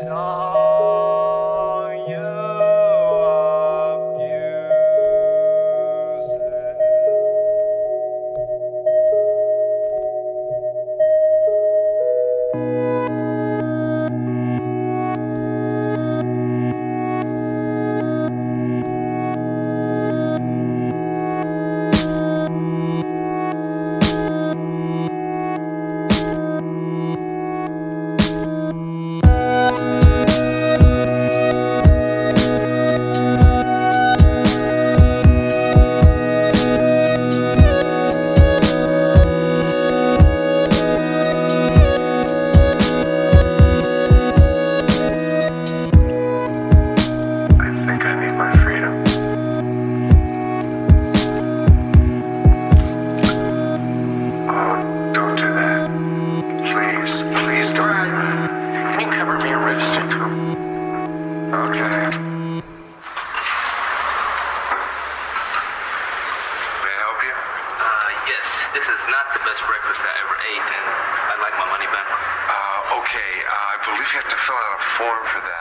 song you Please don't. Can you cover me in Ripstick too? Okay. May I help you? Yes. This is not the best breakfast I ever ate, and I'd like my money back. Okay. I believe you have to fill out a form for that.